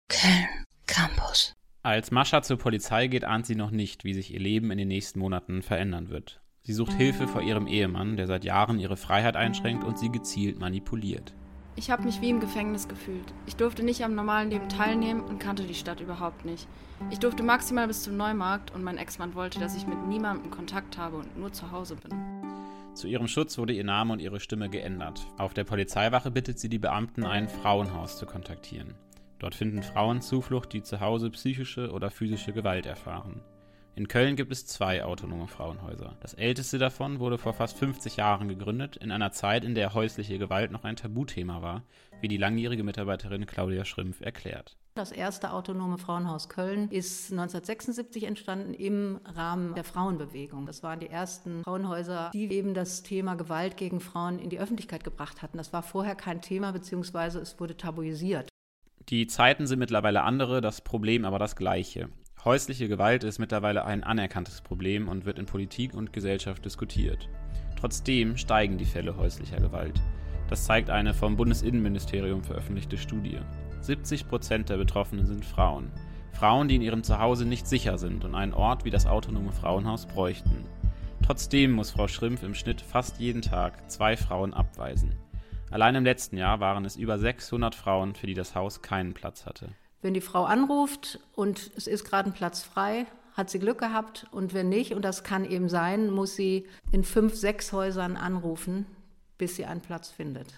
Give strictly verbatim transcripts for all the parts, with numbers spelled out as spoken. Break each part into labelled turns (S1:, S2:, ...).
S1: Köln Campus.
S2: Als Mascha zur Polizei geht, ahnt sie noch nicht, wie sich ihr Leben in den nächsten Monaten verändern wird. Sie sucht Hilfe vor ihrem Ehemann, der seit Jahren ihre Freiheit einschränkt und sie gezielt manipuliert.
S3: Ich habe mich wie im Gefängnis gefühlt. Ich durfte nicht am normalen Leben teilnehmen und kannte die Stadt überhaupt nicht. Ich durfte maximal bis zum Neumarkt und mein Ex-Mann wollte, dass ich mit niemandem Kontakt habe und nur zu Hause bin.
S2: Zu ihrem Schutz wurde ihr Name und ihre Stimme geändert. Auf der Polizeiwache bittet sie die Beamten, ein Frauenhaus zu kontaktieren. Dort finden Frauen Zuflucht, die zu Hause psychische oder physische Gewalt erfahren. In Köln gibt es zwei autonome Frauenhäuser. Das älteste davon wurde vor fast fünfzig Jahren gegründet, in einer Zeit, in der häusliche Gewalt noch ein Tabuthema war, wie die langjährige Mitarbeiterin Claudia Schrimpf erklärt.
S4: Das erste autonome Frauenhaus Köln ist neunzehnhundertsechsundsiebzig entstanden im Rahmen der Frauenbewegung. Das waren die ersten Frauenhäuser, die eben das Thema Gewalt gegen Frauen in die Öffentlichkeit gebracht hatten. Das war vorher kein Thema, beziehungsweise es wurde tabuisiert.
S2: Die Zeiten sind mittlerweile andere, das Problem aber das gleiche. Häusliche Gewalt ist mittlerweile ein anerkanntes Problem und wird in Politik und Gesellschaft diskutiert. Trotzdem steigen die Fälle häuslicher Gewalt. Das zeigt eine vom Bundesinnenministerium veröffentlichte Studie. siebzig Prozent der Betroffenen sind Frauen. Frauen, die in ihrem Zuhause nicht sicher sind und einen Ort wie das autonome Frauenhaus bräuchten. Trotzdem muss Frau Schrimpf im Schnitt fast jeden Tag zwei Frauen abweisen. Allein im letzten Jahr waren es über sechshundert Frauen, für die das Haus keinen Platz hatte.
S4: Wenn die Frau anruft und es ist gerade ein Platz frei, hat sie Glück gehabt. Und wenn nicht, und das kann eben sein, muss sie in fünf, sechs Häusern anrufen, bis sie einen Platz findet.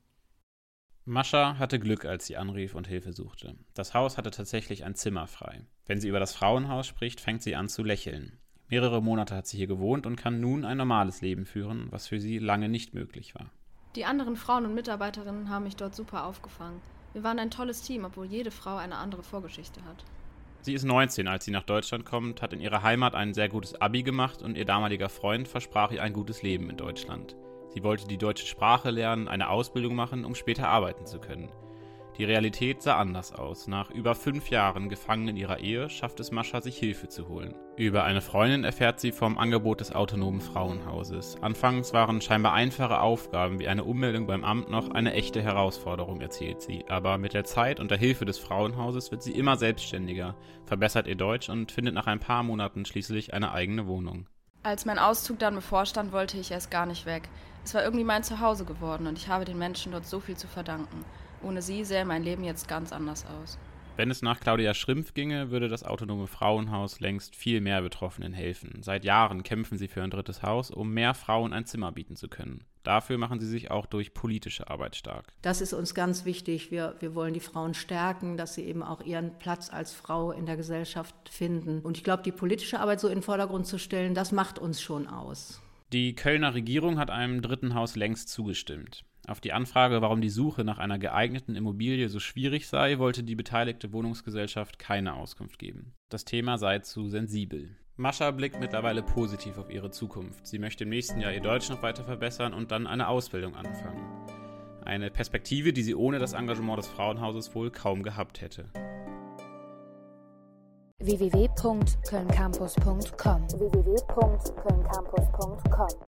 S2: Mascha hatte Glück, als sie anrief und Hilfe suchte. Das Haus hatte tatsächlich ein Zimmer frei. Wenn sie über das Frauenhaus spricht, fängt sie an zu lächeln. Mehrere Monate hat sie hier gewohnt und kann nun ein normales Leben führen, was für sie lange nicht möglich war.
S3: Die anderen Frauen und Mitarbeiterinnen haben mich dort super aufgefangen. Wir waren ein tolles Team, obwohl jede Frau eine andere Vorgeschichte hat.
S2: Sie ist neunzehn, als sie nach Deutschland kommt, hat in ihrer Heimat ein sehr gutes Abi gemacht und ihr damaliger Freund versprach ihr ein gutes Leben in Deutschland. Sie wollte die deutsche Sprache lernen, eine Ausbildung machen, um später arbeiten zu können. Die Realität sah anders aus. Nach über fünf Jahren gefangen in ihrer Ehe schafft es Mascha, sich Hilfe zu holen. Über eine Freundin erfährt sie vom Angebot des autonomen Frauenhauses. Anfangs waren scheinbar einfache Aufgaben wie eine Ummeldung beim Amt noch eine echte Herausforderung, erzählt sie. Aber mit der Zeit und der Hilfe des Frauenhauses wird sie immer selbstständiger, verbessert ihr Deutsch und findet nach ein paar Monaten schließlich eine eigene Wohnung.
S3: Als mein Auszug dann bevorstand, wollte ich erst gar nicht weg. Es war irgendwie mein Zuhause geworden und ich habe den Menschen dort so viel zu verdanken. Ohne sie sähe mein Leben jetzt ganz anders aus.
S2: Wenn es nach Claudia Schrimpf ginge, würde das autonome Frauenhaus längst viel mehr Betroffenen helfen. Seit Jahren kämpfen sie für ein drittes Haus, um mehr Frauen ein Zimmer bieten zu können. Dafür machen sie sich auch durch politische Arbeit stark.
S4: Das ist uns ganz wichtig. Wir, wir wollen die Frauen stärken, dass sie eben auch ihren Platz als Frau in der Gesellschaft finden. Und ich glaube, die politische Arbeit so in den Vordergrund zu stellen, das macht uns schon aus.
S2: Die Kölner Regierung hat einem dritten Haus längst zugestimmt. Auf die Anfrage, warum die Suche nach einer geeigneten Immobilie so schwierig sei, wollte die beteiligte Wohnungsgesellschaft keine Auskunft geben. Das Thema sei zu sensibel. Mascha blickt mittlerweile positiv auf ihre Zukunft. Sie möchte im nächsten Jahr ihr Deutsch noch weiter verbessern und dann eine Ausbildung anfangen. Eine Perspektive, die sie ohne das Engagement des Frauenhauses wohl kaum gehabt hätte.
S1: w w w punkt köln campus punkt com w w w punkt köln campus punkt com